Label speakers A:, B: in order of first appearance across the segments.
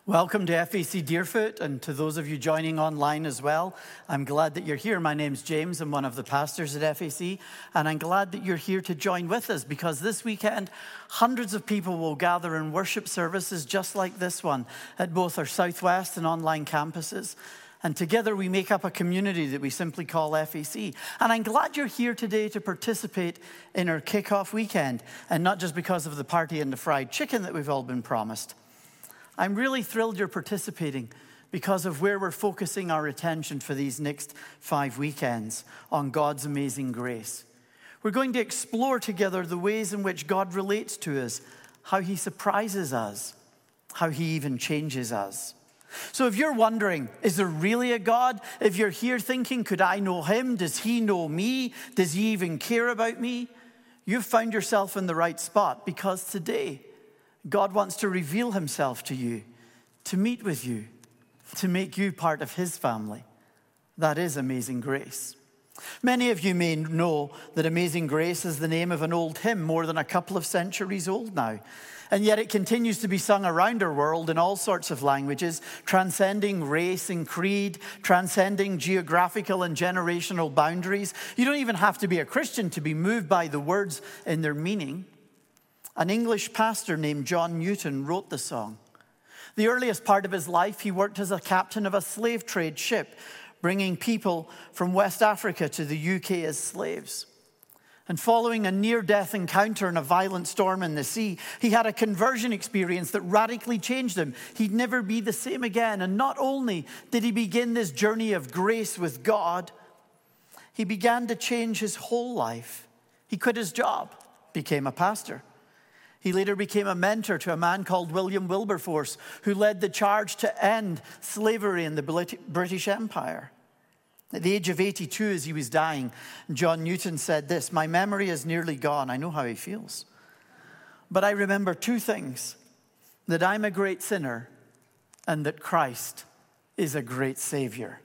A: Welcome to FAC Deerfoot, and to those of you joining online as well. I'm glad that you're here. My name's James. I'm one of the pastors at FAC, and I'm glad that you're here to join with us because this weekend, hundreds of people will gather in worship services just like this one at both our Southwest and online campuses. And together we make up a community that we simply call FAC. And I'm glad you're here today to participate in our kickoff weekend, and not just because of the party and the fried chicken that we've all been promised. I'm really thrilled you're participating because of where we're focusing our attention for these next 5 weekends on God's amazing grace. We're going to explore together the ways in which God relates to us, how he surprises us, how he even changes us. So if you're wondering, is there really a God? If you're here thinking, could I know him? Does he know me? Does he even care about me? You've found yourself in the right spot because today, God wants to reveal himself to you, to meet with you, to make you part of his family. That is Amazing Grace. Many of you may know that Amazing Grace is the name of an old hymn more than a couple of centuries old now. And yet it continues to be sung around our world in all sorts of languages, transcending race and creed, transcending geographical and generational boundaries. You don't even have to be a Christian to be moved by the words and their meaning. An English pastor named John Newton wrote the song. The earliest part of his life, he worked as a captain of a slave trade ship, bringing people from West Africa to the UK as slaves. And following a near-death encounter in a violent storm in the sea, he had a conversion experience that radically changed him. He'd never be the same again. And not only did he begin this journey of grace with God, he began to change his whole life. He quit his job, became a pastor. He later became a mentor to a man called William Wilberforce, who led the charge to end slavery in the British Empire. At the age of 82, as he was dying, John Newton said this, "My memory is nearly gone. I know how he feels. But I remember 2 things, that I'm a great sinner and that Christ is a great Savior."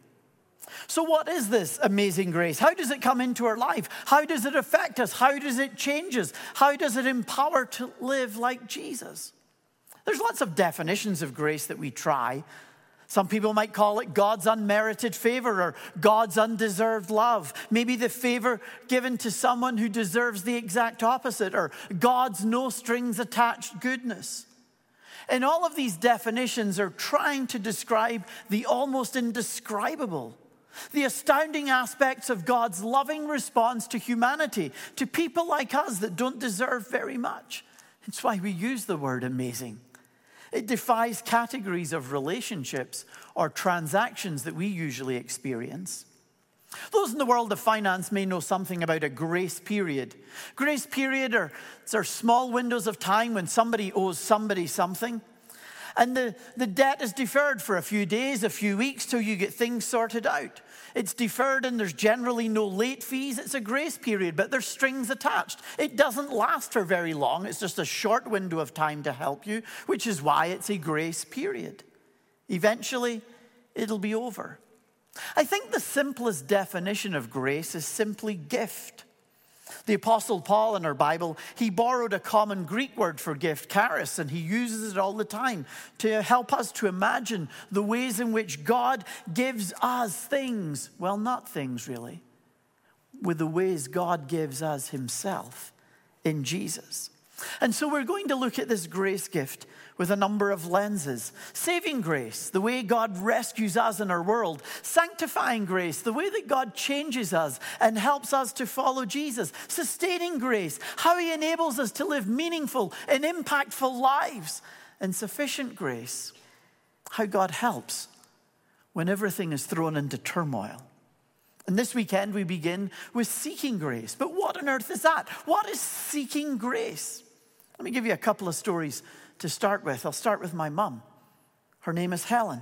A: So what is this amazing grace? How does it come into our life? How does it affect us? How does it change us? How does it empower to live like Jesus? There's lots of definitions of grace that we try. Some people might call it God's unmerited favor or God's undeserved love. Maybe the favor given to someone who deserves the exact opposite, or God's no strings attached goodness. And all of these definitions are trying to describe the almost indescribable, the astounding aspects of God's loving response to humanity, to people like us that don't deserve very much. It's why we use the word amazing. It defies categories of relationships or transactions that we usually experience. Those in the world of finance may know something about a grace period. Grace period are small windows of time when somebody owes somebody something. And the debt is deferred for a few days, a few weeks, till you get things sorted out. It's deferred and there's generally no late fees. It's a grace period, but there's strings attached. It doesn't last for very long. It's just a short window of time to help you, which is why it's a grace period. Eventually, it'll be over. I think the simplest definition of grace is simply gift. The Apostle Paul in our Bible, he borrowed a common Greek word for gift, charis, and he uses it all the time to help us to imagine the ways in which God gives us things. Well, not things really, with the ways God gives us himself in Jesus. And so we're going to look at this grace gift with a number of lenses. Saving grace, the way God rescues us in our world. Sanctifying grace, the way that God changes us and helps us to follow Jesus. Sustaining grace, how he enables us to live meaningful and impactful lives. And sufficient grace, how God helps when everything is thrown into turmoil. And this weekend we begin with seeking grace. But what on earth is that? What is seeking grace? Let me give you a couple of stories to start with. I'll start with my mom. Her name is Helen.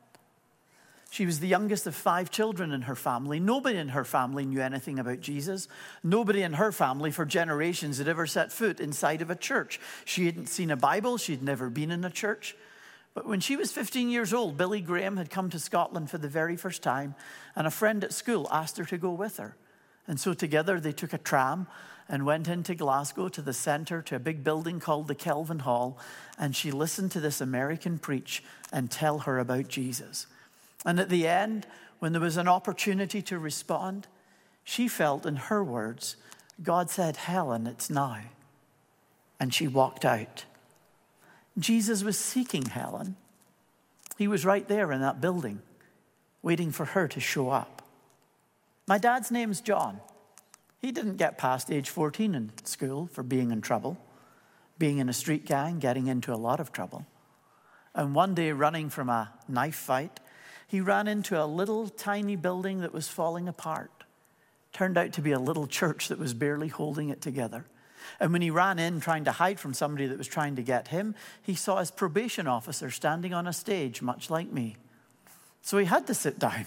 A: She was the youngest of 5 children in her family. Nobody in her family knew anything about Jesus. Nobody in her family for generations had ever set foot inside of a church. She hadn't seen a Bible. She'd never been in a church. But when she was 15 years old, Billy Graham had come to Scotland for the very first time, and a friend at school asked her to go with her. And so together they took a tram and went into Glasgow to the centre, to a big building called the Kelvin Hall, and she listened to this American preach and tell her about Jesus. And at the end, when there was an opportunity to respond, she felt, in her words, God said, "Helen, it's now." And she walked out. Jesus was seeking Helen. He was right there in that building, waiting for her to show up. My dad's name's John. He didn't get past age 14 in school for being in trouble, being in a street gang, getting into a lot of trouble. And one day, running from a knife fight, he ran into a little tiny building that was falling apart. Turned out to be a little church that was barely holding it together. And when he ran in trying to hide from somebody that was trying to get him, he saw his probation officer standing on a stage, much like me. So he had to sit down.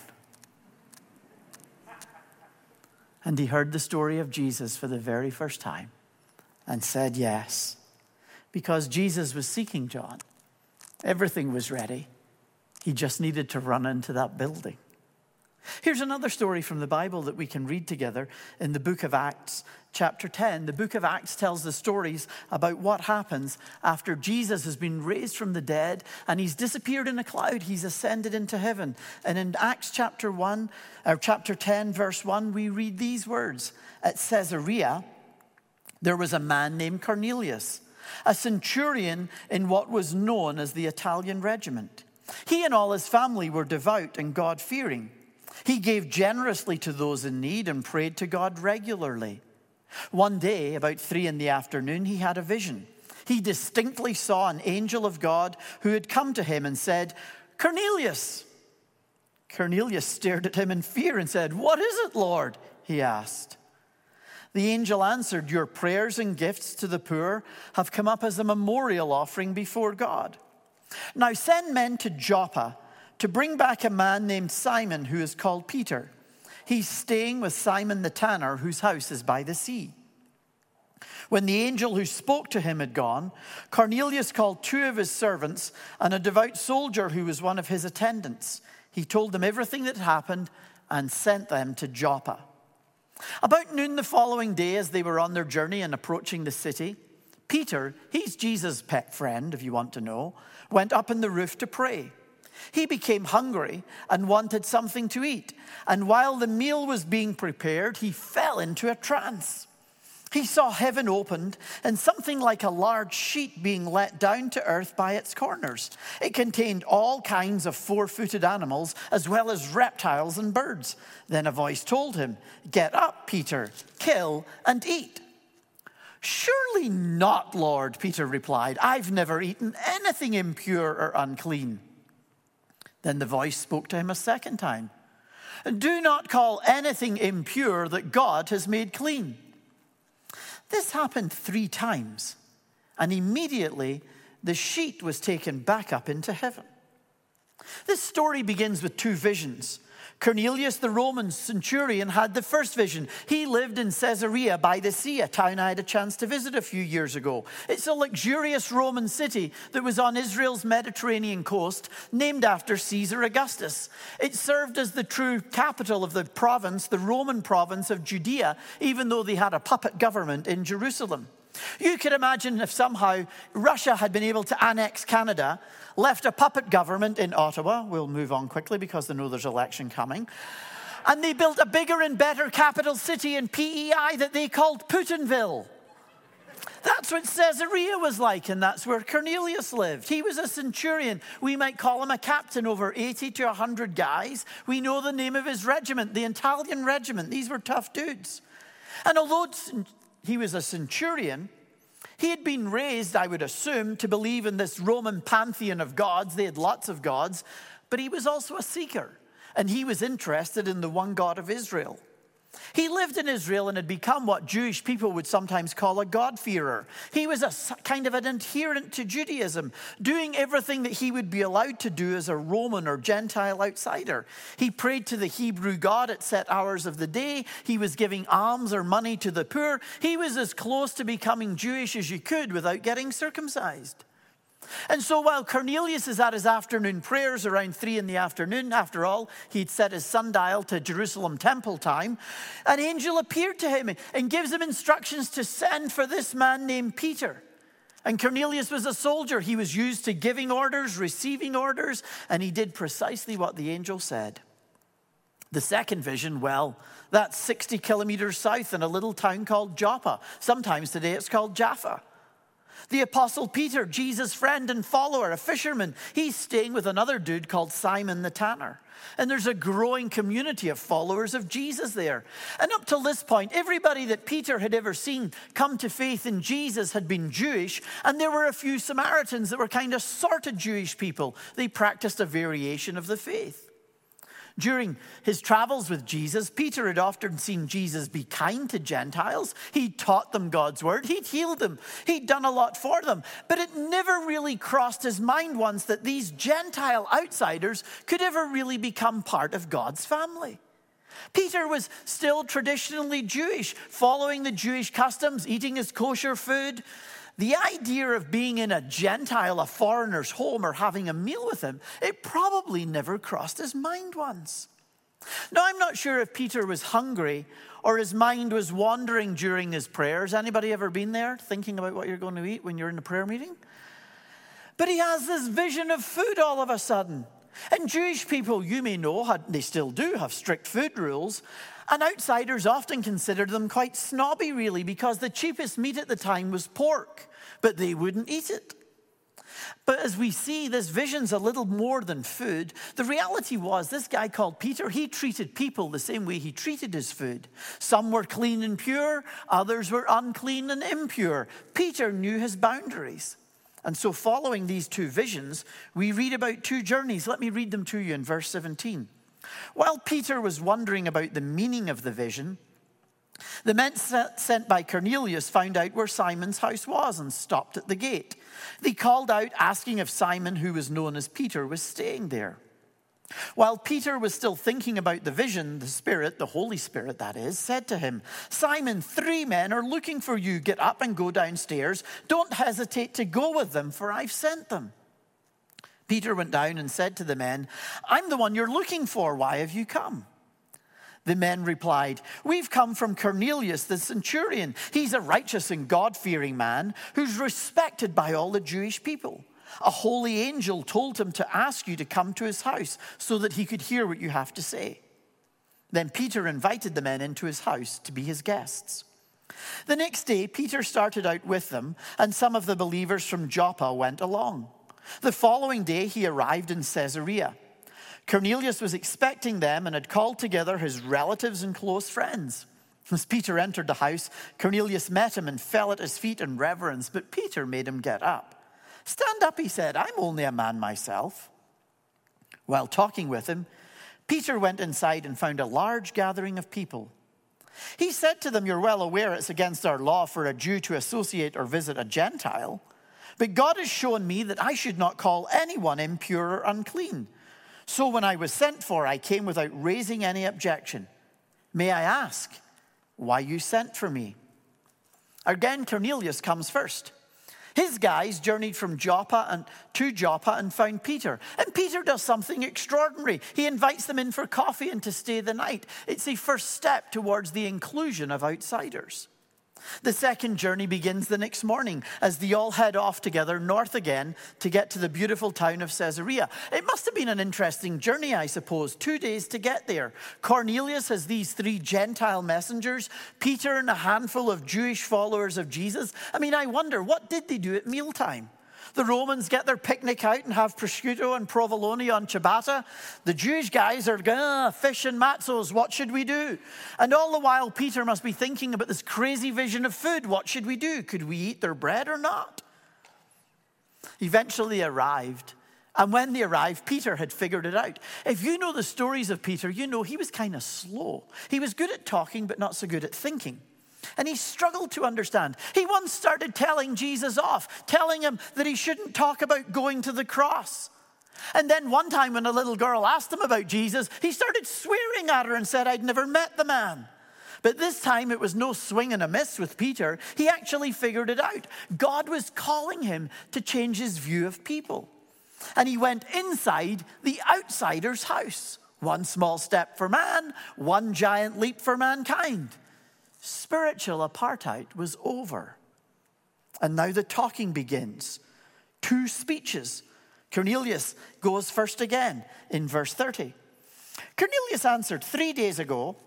A: And he heard the story of Jesus for the very first time and said yes. Because Jesus was seeking John. Everything was ready. He just needed to run into that building. Here's another story from the Bible that we can read together in the book of Acts, chapter 10. The book of Acts tells the stories about what happens after Jesus has been raised from the dead and he's disappeared in a cloud. He's ascended into heaven. And in Acts chapter 10, verse 1, we read these words. At Caesarea, there was a man named Cornelius, a centurion in what was known as the Italian regiment. He and all his family were devout and God-fearing. He gave generously to those in need and prayed to God regularly. One day, about 3 p.m, he had a vision. He distinctly saw an angel of God who had come to him and said, "Cornelius." Cornelius stared at him in fear and said, "What is it, Lord?" he asked. The angel answered, "Your prayers and gifts to the poor have come up as a memorial offering before God. Now send men to Joppa to bring back a man named Simon who is called Peter. He's staying with Simon the tanner, whose house is by the sea." When the angel who spoke to him had gone, Cornelius called 2 of his servants and a devout soldier who was one of his attendants. He told them everything that happened and sent them to Joppa. About noon the following day, as they were on their journey and approaching the city, Peter, he's Jesus' pet friend, if you want to know, went up on the roof to pray. He became hungry and wanted something to eat. And while the meal was being prepared, he fell into a trance. He saw heaven opened and something like a large sheet being let down to earth by its corners. It contained all kinds of 4-footed animals as well as reptiles and birds. Then a voice told him, "Get up, Peter, kill and eat." "Surely not, Lord," Peter replied. "I've never eaten anything impure or unclean." Then the voice spoke to him a second time. "Do not call anything impure that God has made clean." This happened 3 times, and immediately the sheet was taken back up into heaven. This story begins with 2 visions. Cornelius, the Roman centurion, had the first vision. He lived in Caesarea by the sea, a town I had a chance to visit a few years ago. It's a luxurious Roman city that was on Israel's Mediterranean coast, named after Caesar Augustus. It served as the true capital of the province, the Roman province of Judea, even though they had a puppet government in Jerusalem. You could imagine if somehow Russia had been able to annex Canada, left a puppet government in Ottawa. We'll move on quickly because they know there's election coming. And they built a bigger and better capital city in PEI that they called Putinville. That's what Caesarea was like, and that's where Cornelius lived. He was a centurion. We might call him a captain, over 80 to 100 guys. We know the name of his regiment, the Italian regiment. These were tough dudes. And although he was a centurion, he had been raised, I would assume, to believe in this Roman pantheon of gods. They had lots of gods, but he was also a seeker, and he was interested in the one God of Israel. He lived in Israel and had become what Jewish people would sometimes call a God-fearer. He was a kind of an adherent to Judaism, doing everything that he would be allowed to do as a Roman or Gentile outsider. He prayed to the Hebrew God at set hours of the day. He was giving alms or money to the poor. He was as close to becoming Jewish as you could without getting circumcised. And so while Cornelius is at his afternoon prayers around 3 p.m, after all, he'd set his sundial to Jerusalem temple time, an angel appeared to him and gives him instructions to send for this man named Peter. And Cornelius was a soldier. He was used to giving orders, receiving orders, and he did precisely what the angel said. The second vision, well, that's 60 kilometers south in a little town called Joppa. Sometimes today it's called Jaffa. The Apostle Peter, Jesus' friend and follower, a fisherman, he's staying with another dude called Simon the Tanner. And there's a growing community of followers of Jesus there. And up till this point, everybody that Peter had ever seen come to faith in Jesus had been Jewish, and there were a few Samaritans that were kind of sort of Jewish people. They practiced a variation of the faith. During his travels with Jesus, Peter had often seen Jesus be kind to Gentiles. He taught them God's word. He'd healed them. He'd done a lot for them. But it never really crossed his mind once that these Gentile outsiders could ever really become part of God's family. Peter was still traditionally Jewish, following the Jewish customs, eating his kosher food. The idea of being in a Gentile, a foreigner's home, or having a meal with him, it probably never crossed his mind once. Now, I'm not sure if Peter was hungry or his mind was wandering during his prayers. Anybody ever been there thinking about what you're going to eat when you're in a prayer meeting? But he has this vision of food all of a sudden. And Jewish people, you may know, they still do have strict food rules. And outsiders often considered them quite snobby, really, because the cheapest meat at the time was pork, but they wouldn't eat it. But as we see, this vision's a little more than food. The reality was this guy called Peter, he treated people the same way he treated his food. Some were clean and pure, others were unclean and impure. Peter knew his boundaries. And so following these two visions, we read about two journeys. Let me read them to you in verse 17. While Peter was wondering about the meaning of the vision, the men sent by Cornelius found out where Simon's house was and stopped at the gate. They called out, asking if Simon, who was known as Peter, was staying there. While Peter was still thinking about the vision, the Spirit, the Holy Spirit that is, said to him, "Simon, 3 men are looking for you. Get up and go downstairs. Don't hesitate to go with them, for I've sent them." Peter went down and said to the men, "I'm the one you're looking for. Why have you come?" The men replied, "We've come from Cornelius the centurion. He's a righteous and God-fearing man who's respected by all the Jewish people. A holy angel told him to ask you to come to his house so that he could hear what you have to say." Then Peter invited the men into his house to be his guests. The next day, Peter started out with them, and some of the believers from Joppa went along. The following day, he arrived in Caesarea. Cornelius was expecting them and had called together his relatives and close friends. As Peter entered the house, Cornelius met him and fell at his feet in reverence, but Peter made him get up. "Stand up," he said. "I'm only a man myself." While talking with him, Peter went inside and found a large gathering of people. He said to them, "You're well aware it's against our law for a Jew to associate or visit a Gentile. But God has shown me that I should not call anyone impure or unclean. So when I was sent for, I came without raising any objection. May I ask why you sent for me?" Again, Cornelius comes first. His guys journeyed from Joppa and found Peter. And Peter does something extraordinary. He invites them in for coffee and to stay the night. It's the first step towards the inclusion of outsiders. The second journey begins the next morning as they all head off together north again to get to the beautiful town of Caesarea. It must have been an interesting journey, I suppose. 2 days to get there. Cornelius has these 3 Gentile messengers, Peter and a handful of Jewish followers of Jesus. I mean, I wonder, what did they do at mealtime? The Romans get their picnic out and have prosciutto and provolone on ciabatta. The Jewish guys are going, fish and matzos, what should we do? And all the while, Peter must be thinking about this crazy vision of food. What should we do? Could we eat their bread or not? Eventually arrived. And when they arrived, Peter had figured it out. If you know the stories of Peter, you know he was kind of slow. He was good at talking, but not so good at thinking. And he struggled to understand. He once started telling Jesus off, telling him that he shouldn't talk about going to the cross. And then one time when a little girl asked him about Jesus, he started swearing at her and said, "I'd never met the man." But this time it was no swing and a miss with Peter. He actually figured it out. God was calling him to change his view of people. And he went inside the outsider's house. One small step for man, one giant leap for mankind. Spiritual apartheid was over. And now the talking begins. 2 speeches. Cornelius goes first again in verse 30. Cornelius answered, 3 days ago,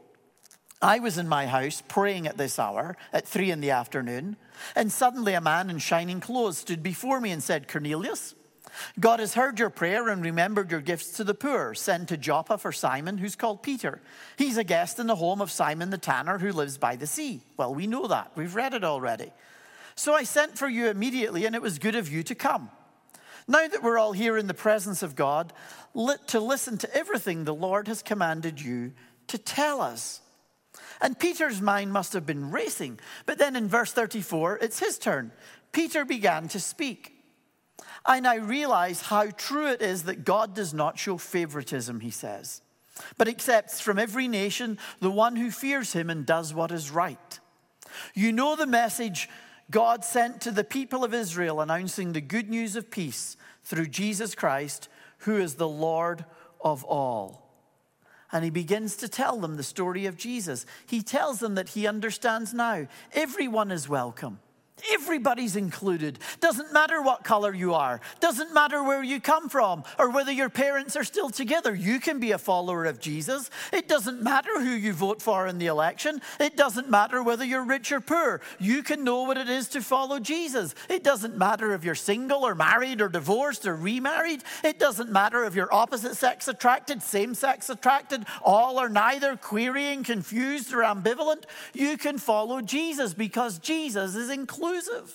A: I was in my house praying at this hour, at 3 p.m, and suddenly a man in shining clothes stood before me and said, Cornelius, God has heard your prayer and remembered your gifts to the poor. Send to Joppa for Simon, who's called Peter. He's a guest in the home of Simon the tanner who lives by the sea. Well, we know that. We've read it already. So I sent for you immediately, and it was good of you to come. Now that we're all here in the presence of God, to listen to everything the Lord has commanded you to tell us. And Peter's mind must have been racing. But then in verse 34, it's his turn. Peter began to speak. I now realize how true it is that God does not show favoritism, he says, but accepts from every nation the one who fears him and does what is right. You know the message God sent to the people of Israel, announcing the good news of peace through Jesus Christ, who is the Lord of all. And he begins to tell them the story of Jesus. He tells them that he understands now. Everyone is welcome. Everybody's included. Doesn't matter what color you are. Doesn't matter where you come from or whether your parents are still together. You can be a follower of Jesus. It doesn't matter who you vote for in the election. It doesn't matter whether you're rich or poor. You can know what it is to follow Jesus. It doesn't matter if you're single or married or divorced or remarried. It doesn't matter if you're opposite sex attracted, same sex attracted, all or neither, querying, confused or ambivalent. You can follow Jesus because Jesus is inclusive.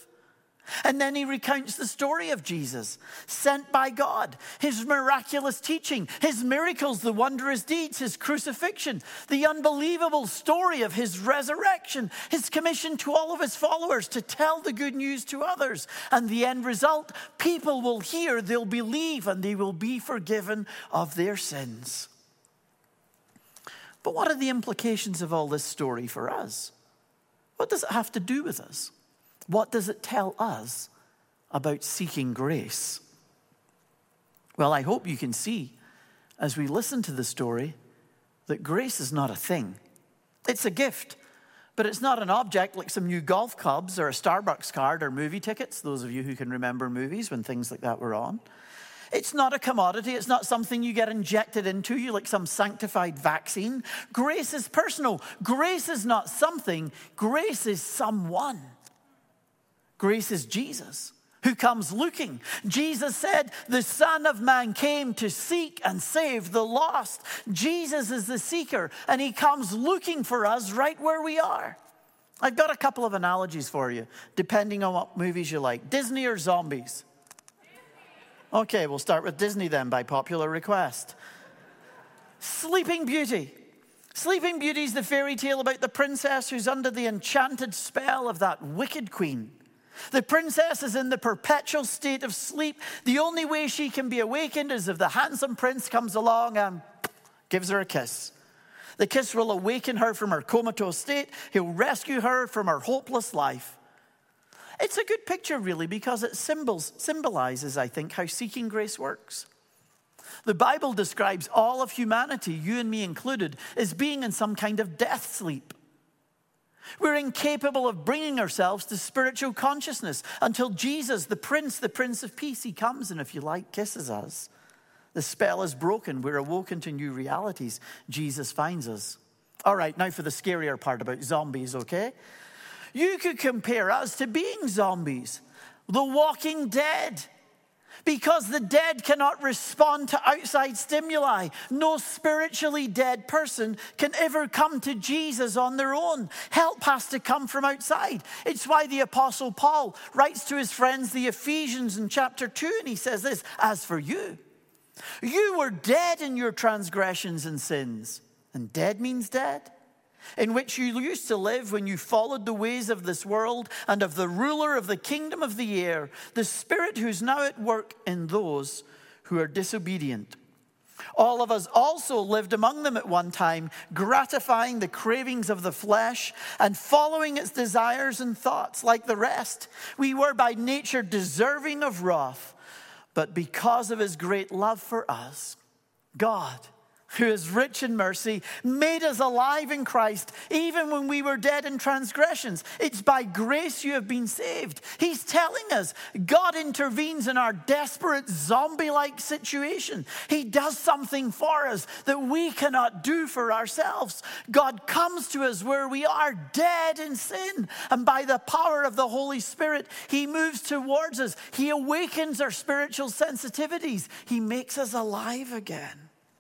A: And then he recounts the story of Jesus, sent by God, his miraculous teaching, his miracles, the wondrous deeds, his crucifixion, the unbelievable story of his resurrection, his commission to all of his followers to tell the good news to others. And the end result, people will hear, they'll believe, and they will be forgiven of their sins. But what are the implications of all this story for us? What does it have to do with us? What does it tell us about seeking grace? Well, I hope you can see as we listen to the story that grace is not a thing. It's a gift, but it's not an object like some new golf clubs or a Starbucks card or movie tickets, those of you who can remember movies when things like that were on. It's not a commodity. It's not something you get injected into you like some sanctified vaccine. Grace is personal. Grace is not something. Grace is someone. Grace is Jesus, who comes looking. Jesus said, the Son of Man came to seek and save the lost. Jesus is the seeker, and he comes looking for us right where we are. I've got a couple of analogies for you, depending on what movies you like. Disney or zombies? Okay, we'll start with Disney then, by popular request. Sleeping Beauty. Sleeping Beauty is the fairy tale about the princess who's under the enchanted spell of that wicked queen. The princess is in the perpetual state of sleep. The only way she can be awakened is if the handsome prince comes along and gives her a kiss. The kiss will awaken her from her comatose state. He'll rescue her from her hopeless life. It's a good picture, really, because it symbolizes, I think, how seeking grace works. The Bible describes all of humanity, you and me included, as being in some kind of death sleep. We're incapable of bringing ourselves to spiritual consciousness until Jesus, the Prince of Peace, he comes and, if you like, kisses us. The spell is broken. We're awoken to new realities. Jesus finds us. All right, now for the scarier part about zombies, okay? You could compare us to being zombies, the walking dead. Because the dead cannot respond to outside stimuli. No spiritually dead person can ever come to Jesus on their own. Help has to come from outside. It's why the Apostle Paul writes to his friends, the Ephesians, in chapter 2, and he says this, as for you, you were dead in your transgressions and sins. And dead means dead. In which you used to live when you followed the ways of this world and of the ruler of the kingdom of the air, the spirit who's now at work in those who are disobedient. All of us also lived among them at one time, gratifying the cravings of the flesh and following its desires and thoughts like the rest. We were by nature deserving of wrath, but because of his great love for us, God, who is rich in mercy, made us alive in Christ, even when we were dead in transgressions. It's by grace you have been saved. He's telling us God intervenes in our desperate zombie-like situation. He does something for us that we cannot do for ourselves. God comes to us where we are dead in sin, and by the power of the Holy Spirit, he moves towards us. He awakens our spiritual sensitivities. He makes us alive again.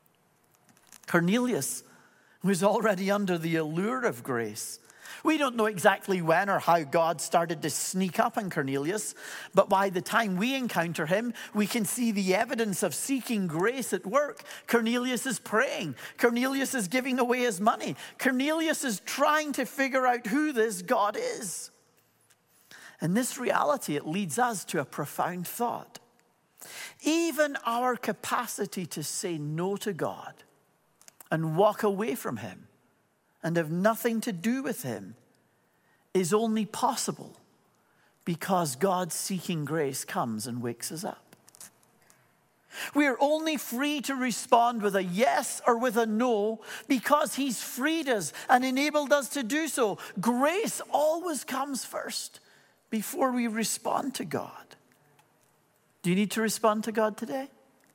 A: Cornelius was already under the allure of grace. We don't know exactly when or how God started to sneak up on Cornelius, but by the time we encounter him, we can see the evidence of seeking grace at work. Cornelius is praying. Cornelius is giving away his money. Cornelius is trying to figure out who this God is. And this reality, it leads us to a profound thought. Even our capacity to say no to God and walk away from him and have nothing to do with him is only possible because God's seeking grace comes and wakes us up. We are only free to respond with a yes or with a no because he's freed us and enabled us to do so. Grace always comes first before we respond to God. Do you need to respond to God today?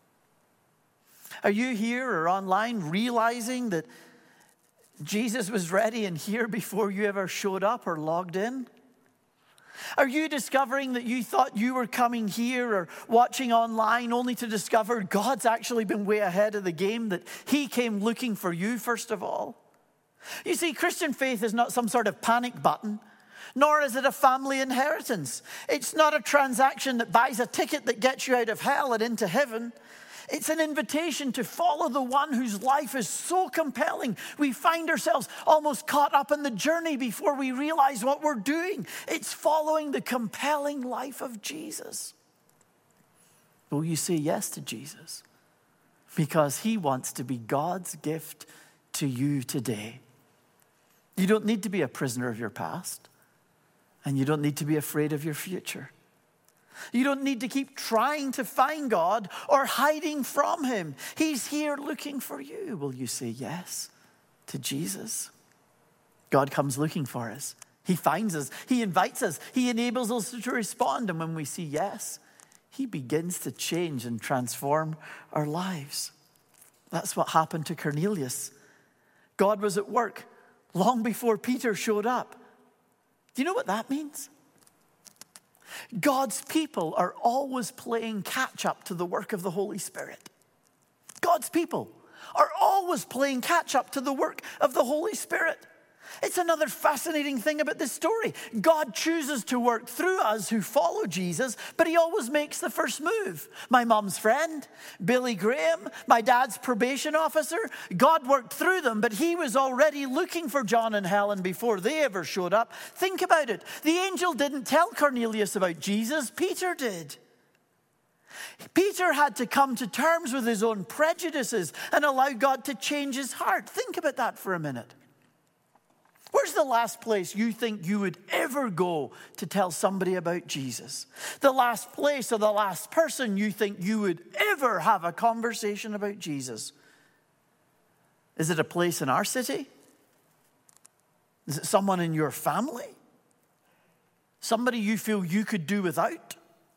A: Are you here or online realizing that Jesus was ready and here before you ever showed up or logged in? Are you discovering that you thought you were coming here or watching online only to discover God's actually been way ahead of the game, that he came looking for you first of all? You see, Christian faith is not some sort of panic button, nor is it a family inheritance. It's not a transaction that buys a ticket that gets you out of hell and into heaven. It's an invitation to follow the one whose life is so compelling. We find ourselves almost caught up in the journey before we realize what we're doing. It's following the compelling life of Jesus. Will you say yes to Jesus? Because he wants to be God's gift to you today. You don't need to be a prisoner of your past, and you don't need to be afraid of your future. You don't need to keep trying to find God or hiding from him. He's here looking for you. Will you say yes to Jesus? God comes looking for us. He finds us. He invites us. He enables us to respond. And when we say yes, he begins to change and transform our lives. That's what happened to Cornelius. God was at work long before Peter showed up. Do you know what that means? God's people are always playing catch up to the work of the Holy Spirit. God's people are always playing catch up to the work of the Holy Spirit. It's another fascinating thing about this story. God chooses to work through us who follow Jesus, but he always makes the first move. My mom's friend, Billy Graham, my dad's probation officer, God worked through them, but he was already looking for John and Helen before they ever showed up. Think about it. The angel didn't tell Cornelius about Jesus, Peter did. Peter had to come to terms with his own prejudices and allow God to change his heart. Think about that for a minute. Where's the last place you think you would ever go to tell somebody about Jesus? The last place or the last person you think you would ever have a conversation about Jesus? Is it a place in our city? Is it someone in your family? Somebody you feel you could do without?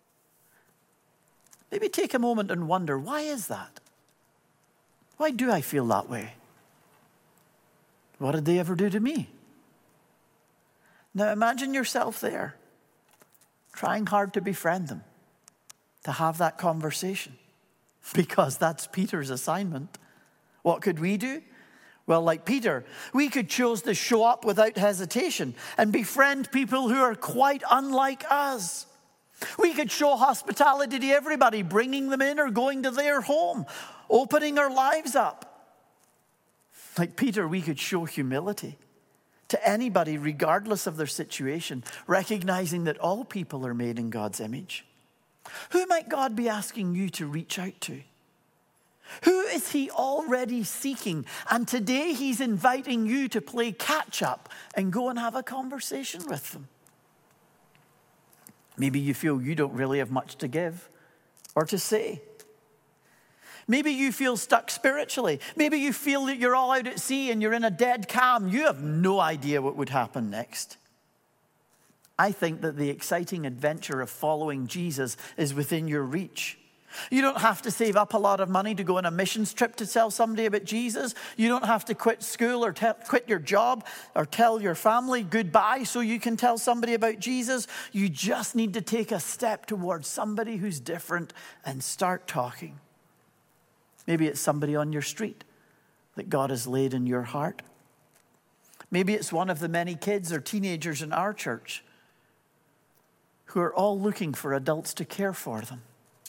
A: Maybe take a moment and wonder, why is that? Why do I feel that way? What did they ever do to me? Now imagine yourself there, trying hard to befriend them, to have that conversation, because that's Peter's assignment. What could we do? Well, like Peter, we could choose to show up without hesitation and befriend people who are quite unlike us. We could show hospitality to everybody, bringing them in or going to their home, opening our lives up. Like Peter, we could show humility to anybody, regardless of their situation, recognizing that all people are made in God's image. Who might God be asking you to reach out to? Who is he already seeking? And today he's inviting you to play catch up and go and have a conversation with them. Maybe you feel you don't really have much to give or to say. Maybe you feel stuck spiritually. Maybe you feel that you're all out at sea and you're in a dead calm. You have no idea what would happen next. I think that the exciting adventure of following Jesus is within your reach. You don't have to save up a lot of money to go on a missions trip to tell somebody about Jesus. You don't have to quit school or quit your job or tell your family goodbye so you can tell somebody about Jesus. You just need to take a step towards somebody who's different and start talking. Maybe it's somebody on your street that God has laid in your heart. Maybe it's one of the many kids or teenagers in our church who are all looking for adults to care for them.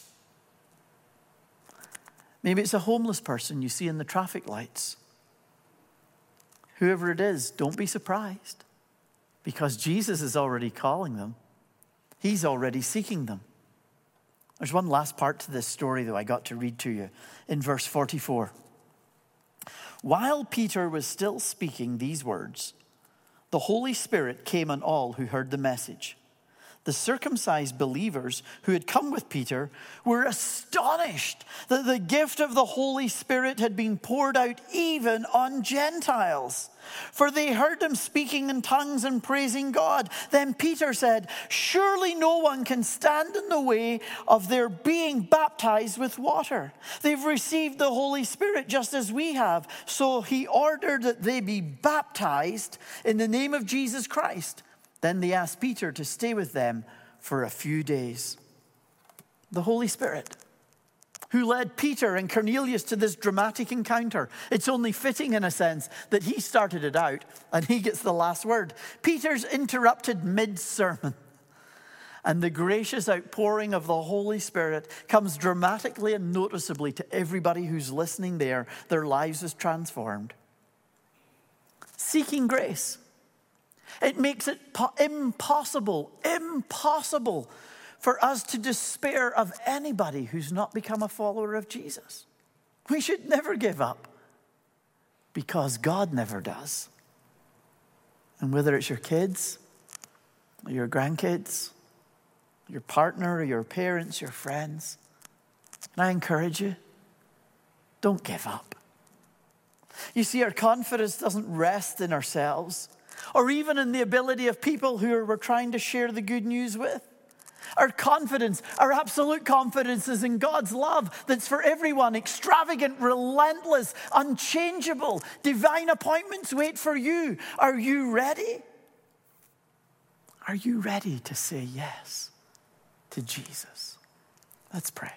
A: Maybe it's a homeless person you see in the traffic lights. Whoever it is, don't be surprised, because Jesus is already calling them. He's already seeking them. There's one last part to this story, though, I got to read to you in verse 44. While Peter was still speaking these words, the Holy Spirit came on all who heard the message. The circumcised believers who had come with Peter were astonished that the gift of the Holy Spirit had been poured out even on Gentiles. For they heard them speaking in tongues and praising God. Then Peter said, "Surely no one can stand in the way of their being baptized with water. They've received the Holy Spirit just as we have." So he ordered that they be baptized in the name of Jesus Christ. Then they asked Peter to stay with them for a few days. The Holy Spirit, who led Peter and Cornelius to this dramatic encounter. It's only fitting, in a sense, that he started it out and he gets the last word. Peter's interrupted mid-sermon, and the gracious outpouring of the Holy Spirit comes dramatically and noticeably to everybody who's listening there. Their lives is transformed. Seeking grace. It makes it impossible for us to despair of anybody who's not become a follower of Jesus. We should never give up, because God never does. And whether it's your kids, or your grandkids, your partner, or your parents, your friends, and I encourage you, don't give up. You see, our confidence doesn't rest in ourselves, or even in the ability of people who we're trying to share the good news with. Our confidence, our absolute confidence, is in God's love that's for everyone, extravagant, relentless, unchangeable. Divine appointments wait for you. Are you ready? Are you ready to say yes to Jesus? Let's pray.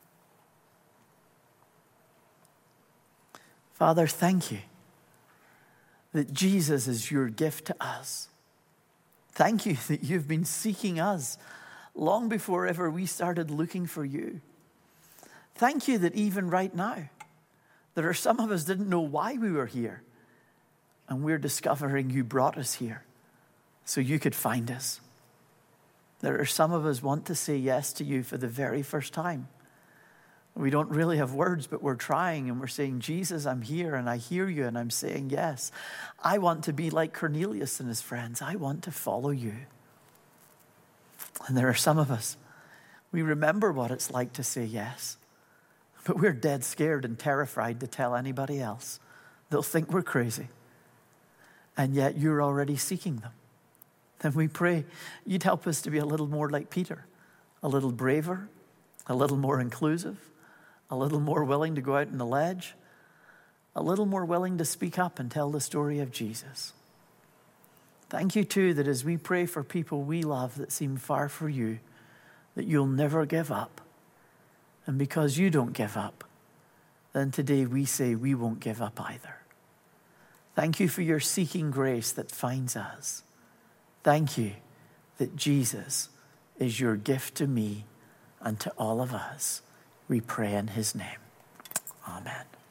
A: Father, thank you that Jesus is your gift to us. Thank you that you've been seeking us long before ever we started looking for you. Thank you that even right now, there are some of us didn't know why we were here, and we're discovering you brought us here so you could find us. There are some of us want to say yes to you for the very first time. We don't really have words, but we're trying, and we're saying, Jesus, I'm here and I hear you, and I'm saying yes. I want to be like Cornelius and his friends. I want to follow you. And there are some of us, we remember what it's like to say yes, but we're dead scared and terrified to tell anybody else. They'll think we're crazy. And yet you're already seeking them. Then we pray you'd help us to be a little more like Peter, a little braver, a little more inclusive, a little more willing to go out on the ledge, a little more willing to speak up and tell the story of Jesus. Thank you, too, that as we pray for people we love that seem far from you, that you'll never give up. And because you don't give up, then today we say we won't give up either. Thank you for your seeking grace that finds us. Thank you that Jesus is your gift to me and to all of us. We pray in his name. Amen.